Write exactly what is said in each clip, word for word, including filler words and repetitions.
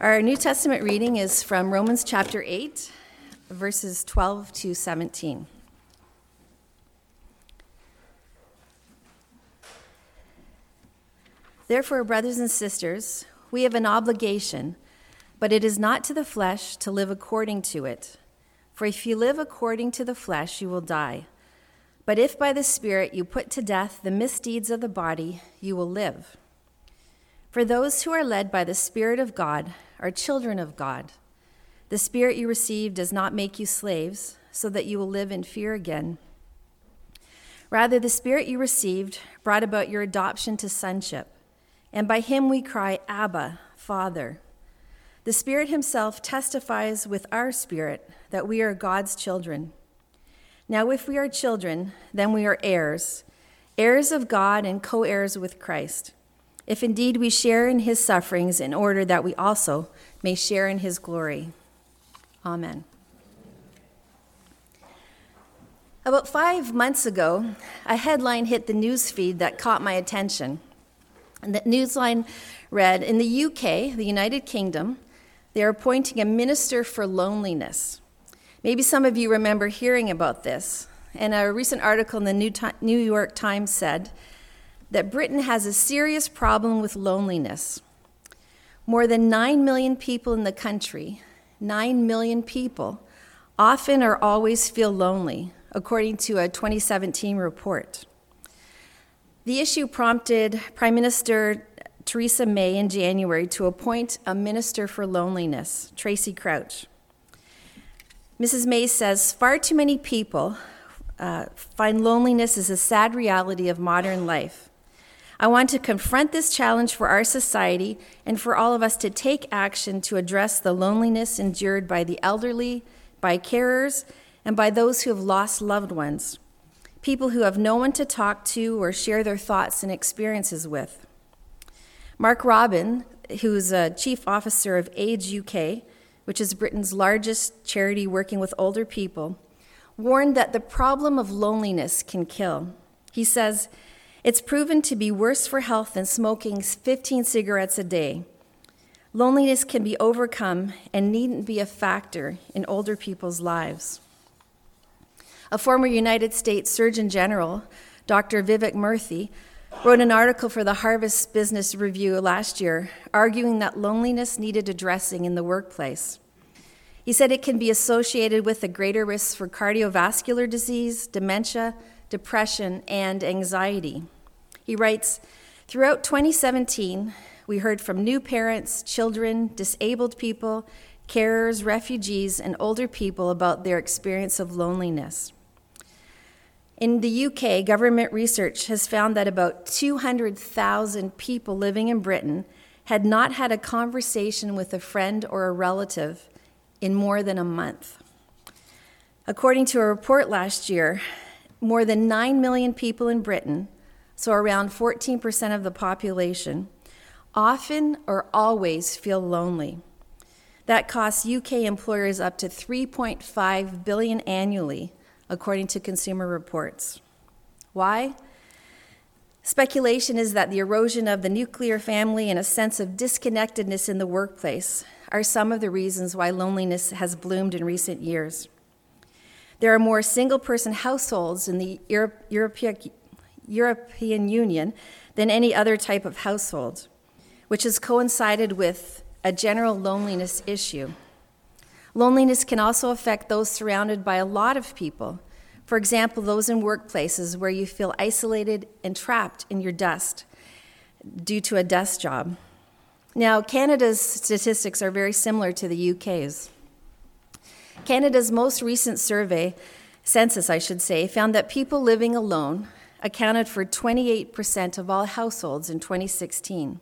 Our New Testament reading is from Romans chapter eight, verses twelve to seventeen. Therefore, brothers and sisters, we have an obligation, but it is not to the flesh to live according to it. For if you live according to the flesh, you will die. But if by the Spirit you put to death the misdeeds of the body, you will live. For those who are led by the Spirit of God are children of God. The Spirit you received does not make you slaves, so that you will live in fear again. Rather, the Spirit you received brought about your adoption to sonship, and by him we cry, Abba, Father. The Spirit himself testifies with our spirit that we are God's children. Now, if we are children, then we are heirs, heirs of God and co-heirs with Christ, if indeed we share in his sufferings, in order that we also may share in his glory. Amen. About five months ago, a headline hit the news feed that caught my attention. And the newsline read, in the U K, the United Kingdom, they are appointing a minister for loneliness. Maybe some of you remember hearing about this. And a recent article in the New, Ti- New York Times said that Britain has a serious problem with loneliness. More than nine million people in the country, nine million people, often or always feel lonely, according to a twenty seventeen report. The issue prompted Prime Minister Theresa May in January to appoint a minister for loneliness, Tracy Crouch. Missus May says, far too many people uh, find loneliness as a sad reality of modern life. I want to confront this challenge for our society and for all of us to take action to address the loneliness endured by the elderly, by carers, and by those who have lost loved ones, people who have no one to talk to or share their thoughts and experiences with. Mark Robin, who's a chief officer of AIDS U K, which is Britain's largest charity working with older people, warned that the problem of loneliness can kill. He says, it's proven to be worse for health than smoking fifteen cigarettes a day. Loneliness can be overcome and needn't be a factor in older people's lives. A former United States Surgeon General, Doctor Vivek Murthy, wrote an article for the Harvard Business Review last year, arguing that loneliness needed addressing in the workplace. He said it can be associated with a greater risk for cardiovascular disease, dementia, depression, and anxiety. He writes, throughout twenty seventeen, we heard from new parents, children, disabled people, carers, refugees, and older people about their experience of loneliness. In the U K, government research has found that about two hundred thousand people living in Britain had not had a conversation with a friend or a relative in more than a month. According to a report last year, more than nine million people in Britain, so around fourteen percent of the population, often or always feel lonely. That costs U K employers up to three point five billion dollars annually, according to Consumer Reports. Why? Speculation is that the erosion of the nuclear family and a sense of disconnectedness in the workplace are some of the reasons why loneliness has bloomed in recent years. There are more single-person households in the Europe, Europe, European Union than any other type of household, which has coincided with a general loneliness issue. Loneliness can also affect those surrounded by a lot of people. For example, those in workplaces where you feel isolated and trapped in your desk due to a desk job. Now, Canada's statistics are very similar to the U K's. Canada's most recent survey, census I should say, found that people living alone accounted for twenty-eight percent of all households in twenty sixteen.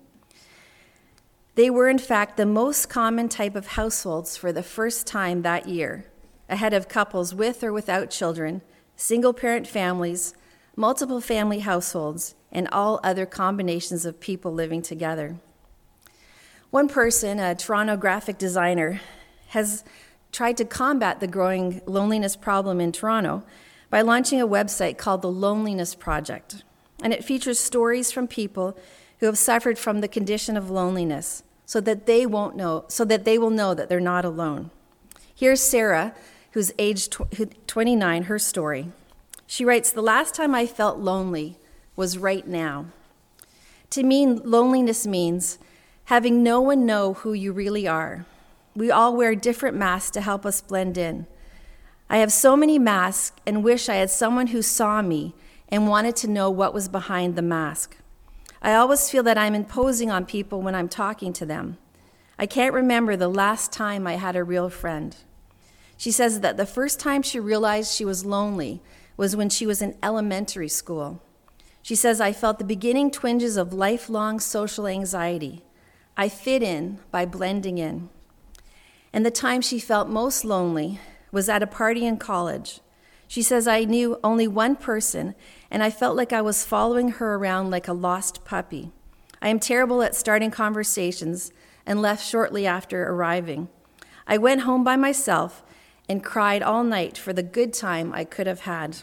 They were, in fact, the most common type of households for the first time that year, ahead of couples with or without children, single-parent families, multiple family households, and all other combinations of people living together. One person, a Toronto graphic designer, has tried to combat the growing loneliness problem in Toronto by launching a website called the Loneliness Project. And it features stories from people who have suffered from the condition of loneliness, so that they won't know, so that they will know that they're not alone. Here's Sarah, who's age twenty-nine, her story. She writes, "The last time I felt lonely was right now. To me, loneliness means having no one know who you really are. We all wear different masks to help us blend in. I have so many masks and wish I had someone who saw me and wanted to know what was behind the mask. I always feel that I'm imposing on people when I'm talking to them. I can't remember the last time I had a real friend." She says that the first time she realized she was lonely was when she was in elementary school. She says, "I felt the beginning twinges of lifelong social anxiety. I fit in by blending in." And the time she felt most lonely was at a party in college. She says, "I knew only one person, and I felt like I was following her around like a lost puppy. I am terrible at starting conversations and left shortly after arriving. I went home by myself and cried all night for the good time I could have had."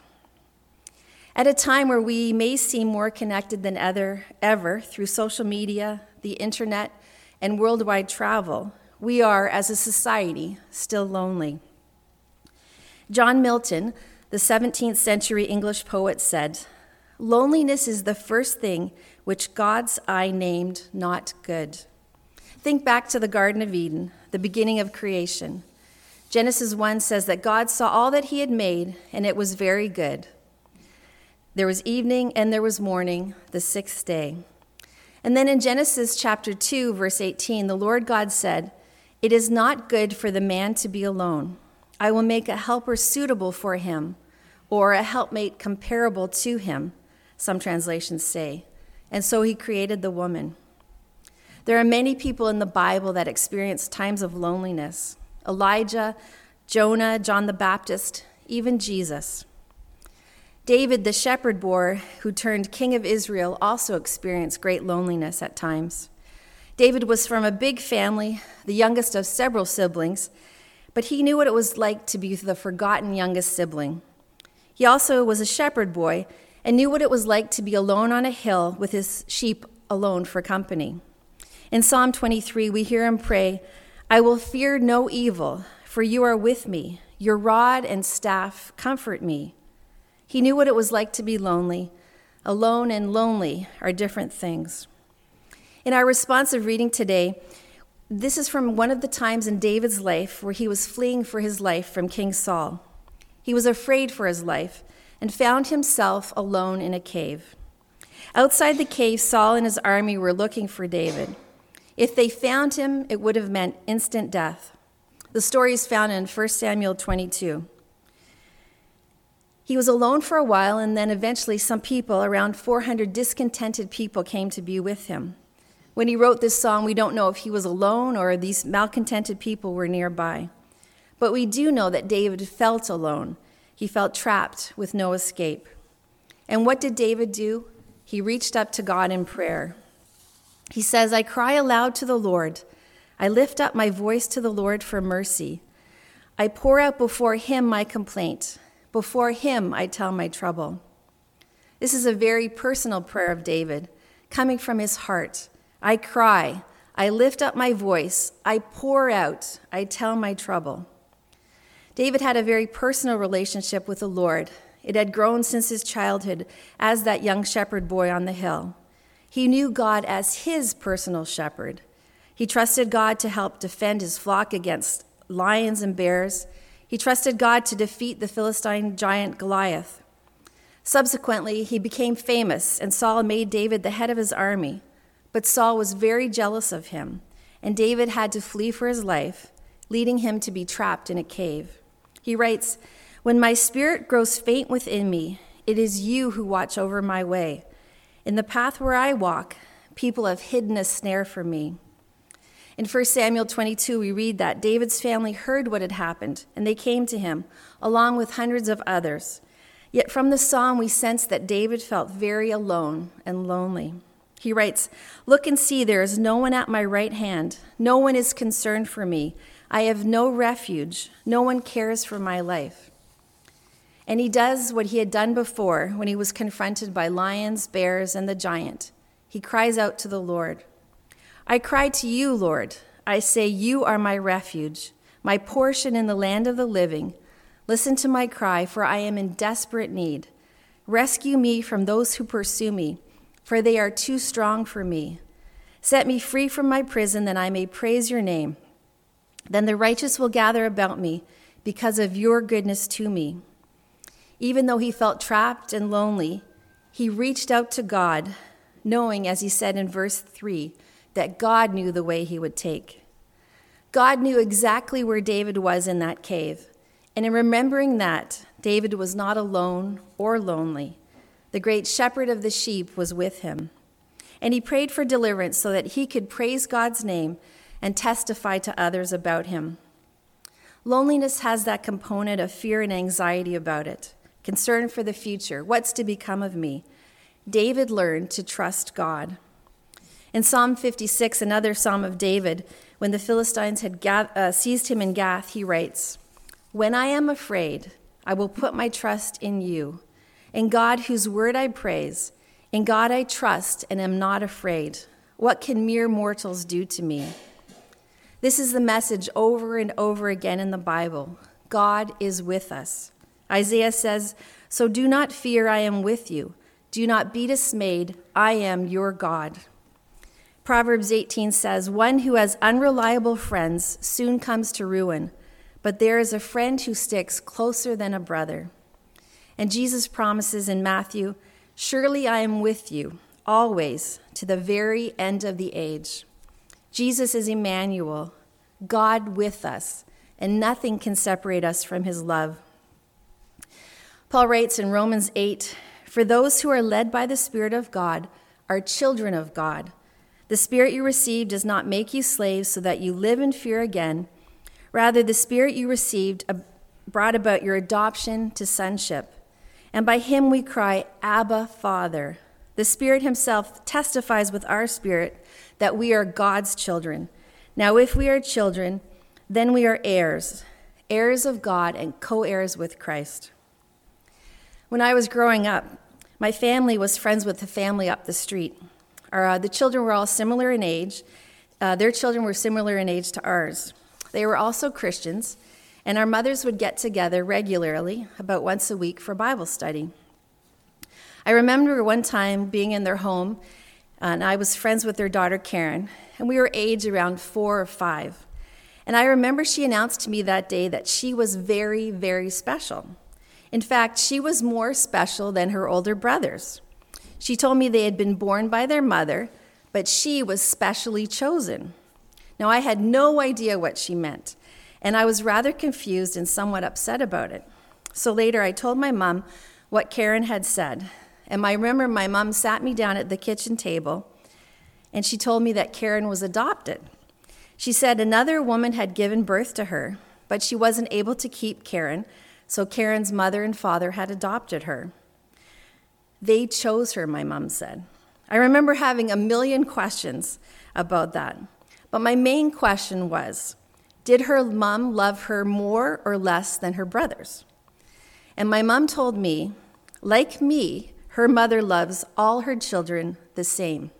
At a time where we may seem more connected than ever, ever through social media, the internet, and worldwide travel, we are, as a society, still lonely. John Milton, the seventeenth century English poet, said, "Loneliness is the first thing which God's eye named not good." Think back to the Garden of Eden, the beginning of creation. Genesis one says that God saw all that he had made, and it was very good. There was evening and there was morning, the sixth day. And then in Genesis chapter two, verse eighteen, the Lord God said, "It is not good for the man to be alone. I will make a helper suitable for him," or a helpmate comparable to him, some translations say. And so he created the woman. There are many people in the Bible that experience times of loneliness. Elijah, Jonah, John the Baptist, even Jesus. David, the shepherd boy who turned king of Israel, also experienced great loneliness at times. David was from a big family, the youngest of several siblings, but he knew what it was like to be the forgotten youngest sibling. He also was a shepherd boy and knew what it was like to be alone on a hill with his sheep alone for company. In Psalm twenty-three, we hear him pray, "I will fear no evil, for you are with me. Your rod and staff comfort me." He knew what it was like to be lonely. Alone and lonely are different things. In our responsive reading today, this is from one of the times in David's life where he was fleeing for his life from King Saul. He was afraid for his life and found himself alone in a cave. Outside the cave, Saul and his army were looking for David. If they found him, it would have meant instant death. The story is found in First Samuel twenty-two. He was alone for a while, and then eventually some people, around four hundred discontented people, came to be with him. When he wrote this song, we don't know if he was alone or these malcontented people were nearby. But we do know that David felt alone. He felt trapped with no escape. And what did David do? He reached up to God in prayer. He says, "I cry aloud to the Lord. I lift up my voice to the Lord for mercy. I pour out before him my complaint. Before him I tell my trouble." This is a very personal prayer of David, coming from his heart. I cry, I lift up my voice, I pour out, I tell my trouble. David had a very personal relationship with the Lord. It had grown since his childhood as that young shepherd boy on the hill. He knew God as his personal shepherd. He trusted God to help defend his flock against lions and bears. He trusted God to defeat the Philistine giant Goliath. Subsequently, he became famous, and Saul made David the head of his army. But Saul was very jealous of him, and David had to flee for his life, leading him to be trapped in a cave. He writes, "When my spirit grows faint within me, it is you who watch over my way. In the path where I walk, people have hidden a snare for me." In First Samuel twenty-two, we read that David's family heard what had happened, and they came to him, along with hundreds of others. Yet from the psalm, we sense that David felt very alone and lonely. He writes, "Look and see, there is no one at my right hand. No one is concerned for me. I have no refuge. No one cares for my life." And he does what he had done before when he was confronted by lions, bears, and the giant. He cries out to the Lord. I cry to you, Lord. I say, you are my refuge, my portion in the land of the living. Listen to my cry, for I am in desperate need. Rescue me from those who pursue me, for they are too strong for me. Set me free from my prison, that I may praise your name. Then the righteous will gather about me because of your goodness to me. Even though he felt trapped and lonely, he reached out to God, knowing, as he said in verse three, that God knew the way he would take. God knew exactly where David was in that cave. And in remembering that, David was not alone or lonely. The great shepherd of the sheep was with him. And he prayed for deliverance so that he could praise God's name and testify to others about him. Loneliness has that component of fear and anxiety about it, concern for the future, what's to become of me. David learned to trust God. In Psalm fifty-six, another psalm of David, when the Philistines had gath- uh, seized him in Gath, he writes, "When I am afraid, I will put my trust in you. In God, whose word I praise, in God I trust and am not afraid. What can mere mortals do to me?" This is the message over and over again in the Bible. God is with us. Isaiah says, "So do not fear, I am with you. Do not be dismayed, I am your God." Proverbs eighteen says, "One who has unreliable friends soon comes to ruin, but there is a friend who sticks closer than a brother." And Jesus promises in Matthew, "Surely I am with you always to the very end of the age." Jesus is Emmanuel, God with us, and nothing can separate us from his love. Paul writes in Romans eight, "For those who are led by the Spirit of God are children of God. The Spirit you received does not make you slaves so that you live in fear again. Rather, the Spirit you received brought about your adoption to sonship. And by him we cry, 'Abba, Father.' The Spirit himself testifies with our spirit that we are God's children. Now, if we are children, then we are heirs, heirs of God and co-heirs with Christ." When I was growing up, my family was friends with the family up the street. Our, uh, the children were all similar in age. Uh, their children were similar in age to ours. They were also Christians, and our mothers would get together regularly, about once a week, for Bible study. I remember one time being in their home, and I was friends with their daughter, Karen, and we were age around four or five. And I remember she announced to me that day that she was very, very special. In fact, she was more special than her older brothers. She told me they had been born by their mother, but she was specially chosen. Now, I had no idea what she meant, and I was rather confused and somewhat upset about it. So later, I told my mom what Karen had said. And I remember my mom sat me down at the kitchen table, and she told me that Karen was adopted. She said another woman had given birth to her, but she wasn't able to keep Karen, so Karen's mother and father had adopted her. They chose her, my mom said. I remember having a million questions about that. But my main question was, did her mom love her more or less than her brothers? And my mom told me, like me, her mother loves all her children the same.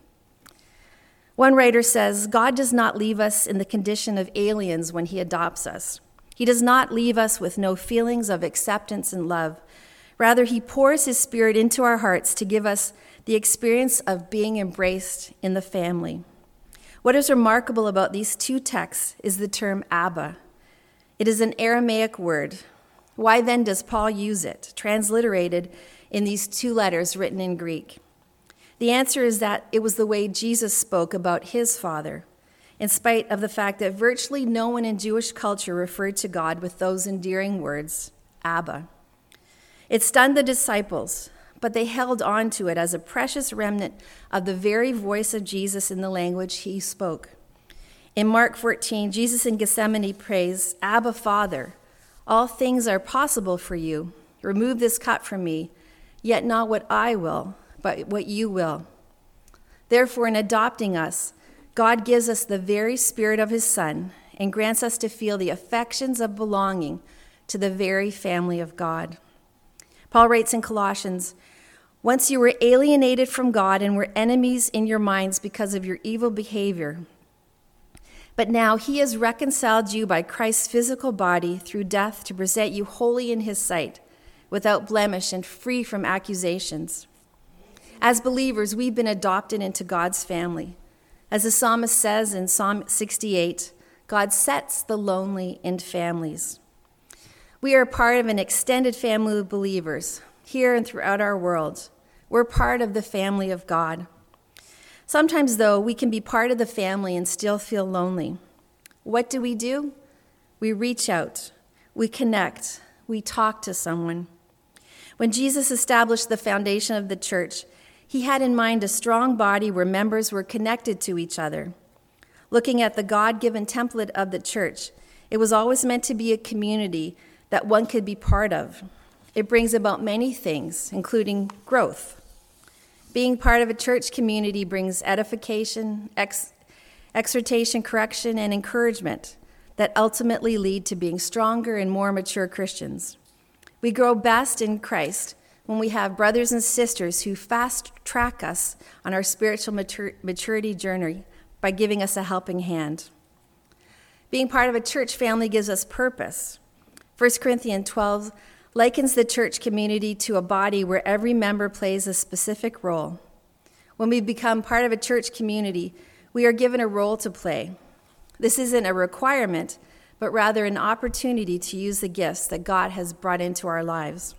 One writer says, God does not leave us in the condition of aliens when he adopts us. He does not leave us with no feelings of acceptance and love. Rather, he pours his Spirit into our hearts to give us the experience of being embraced in the family. What is remarkable about these two texts is the term Abba. It is an Aramaic word. Why then does Paul use it, transliterated in these two letters written in Greek? The answer is that it was the way Jesus spoke about his Father, in spite of the fact that virtually no one in Jewish culture referred to God with those endearing words, Abba. It stunned the disciples, but they held on to it as a precious remnant of the very voice of Jesus in the language he spoke. In Mark fourteen, Jesus in Gethsemane prays, Abba, Father, all things are possible for you. Remove this cup from me, yet not what I will, but what you will. Therefore, in adopting us, God gives us the very Spirit of his Son and grants us to feel the affections of belonging to the very family of God. Paul writes in Colossians, once you were alienated from God and were enemies in your minds because of your evil behavior, But now he has reconciled you by Christ's physical body through death to present you holy in his sight, without blemish and free from accusations. As believers, we've been adopted into God's family. As the psalmist says in Psalm sixty-eight, God sets the lonely in families. We are part of an extended family of believers here and throughout our world. We're part of the family of God. Sometimes, though, we can be part of the family and still feel lonely. What do we do? We reach out, we connect, we talk to someone. When Jesus established the foundation of the church, he had in mind a strong body where members were connected to each other. Looking at the God-given template of the church, it was always meant to be a community that one could be part of. It brings about many things, including growth. Being part of a church community brings edification, ex- exhortation, correction, and encouragement that ultimately lead to being stronger and more mature Christians. We grow best in Christ when we have brothers and sisters who fast-track us on our spiritual matur- maturity journey by giving us a helping hand. Being part of a church family gives us purpose. First Corinthians twelve likens the church community to a body where every member plays a specific role. When we become part of a church community, we are given a role to play. This isn't a requirement, but rather an opportunity to use the gifts that God has brought into our lives.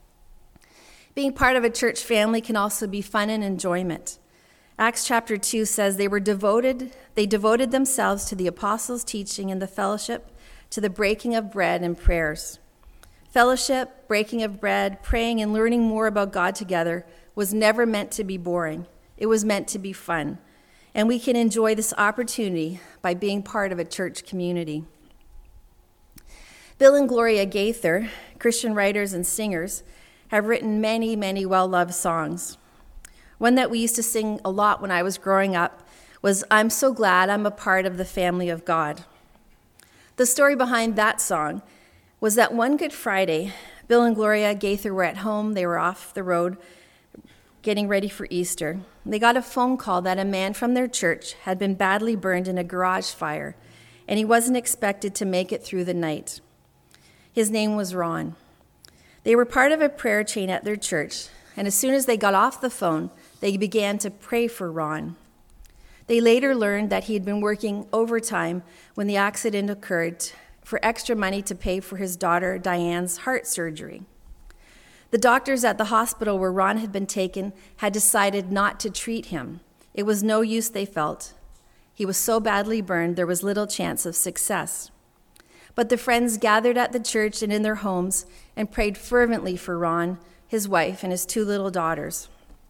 Being part of a church family can also be fun and enjoyment. Acts chapter two says they were devoted, they devoted themselves to the apostles' teaching and the fellowship, to the breaking of bread and prayers. Fellowship, breaking of bread, praying, and learning more about God together was never meant to be boring. It was meant to be fun. And we can enjoy this opportunity by being part of a church community. Bill and Gloria Gaither, Christian writers and singers, have written many, many well-loved songs. One that we used to sing a lot when I was growing up was "I'm So Glad I'm a Part of the Family of God." The story behind that song was that one Good Friday, Bill and Gloria Gaither were at home. They were off the road getting ready for Easter. They got a phone call that a man from their church had been badly burned in a garage fire, and he wasn't expected to make it through the night. His name was Ron. They were part of a prayer chain at their church, and as soon as they got off the phone, they began to pray for Ron. They later learned that he had been working overtime when the accident occurred for extra money to pay for his daughter Diane's heart surgery. The doctors at the hospital where Ron had been taken had decided not to treat him. It was no use, they felt. He was so badly burned, there was little chance of success. But the friends gathered at the church and in their homes and prayed fervently for Ron, his wife, and his two little daughters.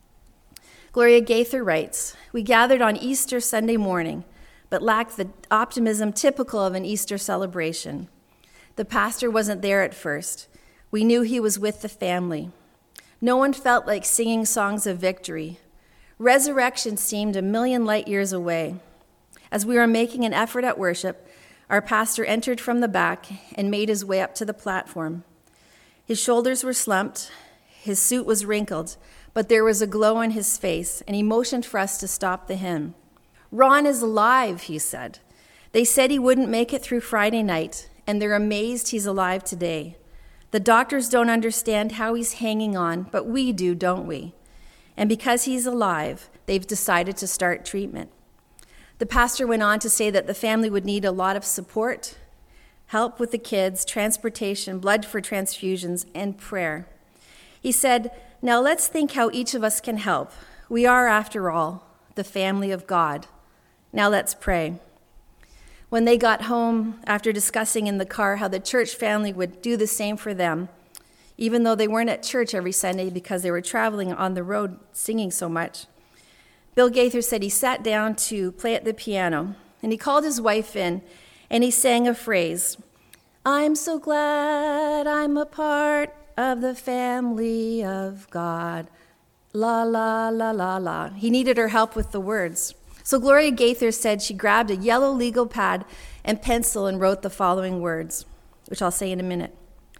Gloria Gaither writes, "We gathered on Easter Sunday morning, but lacked the optimism typical of an Easter celebration. The pastor wasn't there at first. We knew he was with the family. No one felt like singing songs of victory. Resurrection seemed a million light years away. As we were making an effort at worship, our pastor entered from the back and made his way up to the platform. His shoulders were slumped, his suit was wrinkled, but there was a glow on his face, and he motioned for us to stop the hymn. 'Ron is alive,' he said. 'They said he wouldn't make it through Friday night, and they're amazed he's alive today. The doctors don't understand how he's hanging on, but we do, don't we? And because he's alive, they've decided to start treatment.' The pastor went on to say that the family would need a lot of support, help with the kids, transportation, blood for transfusions, and prayer. He said, 'Now let's think how each of us can help. We are, after all, the family of God. Now let's pray.' When they got home, after discussing in the car how the church family would do the same for them, even though they weren't at church every Sunday because they were traveling on the road singing so much, Bill Gaither said he sat down to play at the piano, and he called his wife in, and he sang a phrase, 'I'm so glad I'm a part of the family of God. La, la, la, la, la.' He needed her help with the words. So Gloria Gaither said she grabbed a yellow legal pad and pencil and wrote the following words, which I'll say in a minute.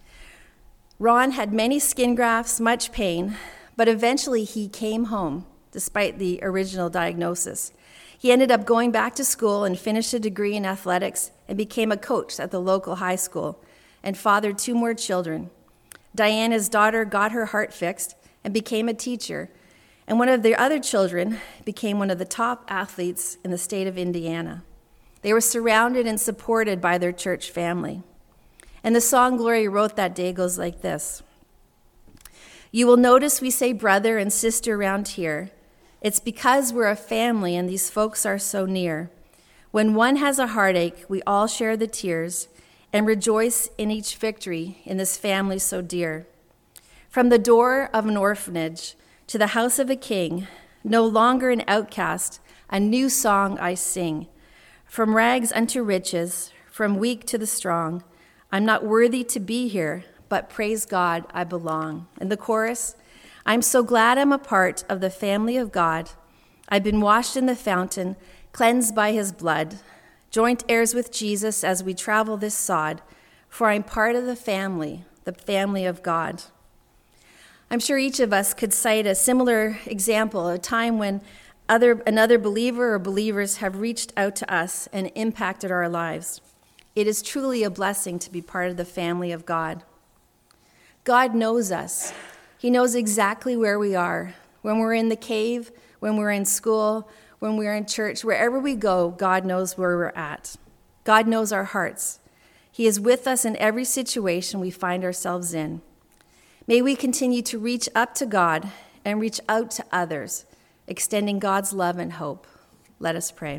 'Ron had many skin grafts, much pain, but eventually he came home, despite the original diagnosis. He ended up going back to school and finished a degree in athletics and became a coach at the local high school and fathered two more children. Diana's daughter got her heart fixed and became a teacher, and one of their other children became one of the top athletes in the state of Indiana. They were surrounded and supported by their church family. And the song Gloria wrote that day goes like this. You will notice we say brother and sister around here. It's because we're a family and these folks are so near. When one has a heartache, we all share the tears and rejoice in each victory in this family so dear. From the door of an orphanage to the house of a king, no longer an outcast, a new song I sing. From rags unto riches, from weak to the strong, I'm not worthy to be here, but praise God, I belong. And the chorus, I'm so glad I'm a part of the family of God. I've been washed in the fountain, cleansed by his blood, joint heirs with Jesus as we travel this sod, for I'm part of the family, the family of God. I'm sure each of us could cite a similar example, a time when other, another believer or believers have reached out to us and impacted our lives. It is truly a blessing to be part of the family of God. God knows us. He knows exactly where we are. When we're in the cave, when we're in school, when we're in church, wherever we go, God knows where we're at. God knows our hearts. He is with us in every situation we find ourselves in. May we continue to reach up to God and reach out to others, extending God's love and hope. Let us pray.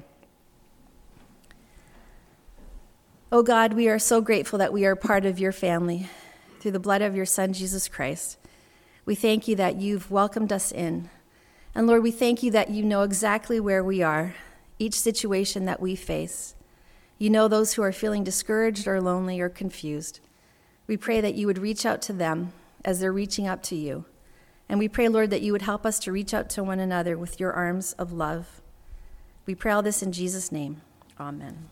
Oh God, we are so grateful that we are part of your family through the blood of your Son, Jesus Christ. We thank you that you've welcomed us in. And Lord, we thank you that you know exactly where we are, each situation that we face. You know those who are feeling discouraged or lonely or confused. We pray that you would reach out to them as they're reaching up to you. And we pray, Lord, that you would help us to reach out to one another with your arms of love. We pray all this in Jesus' name. Amen.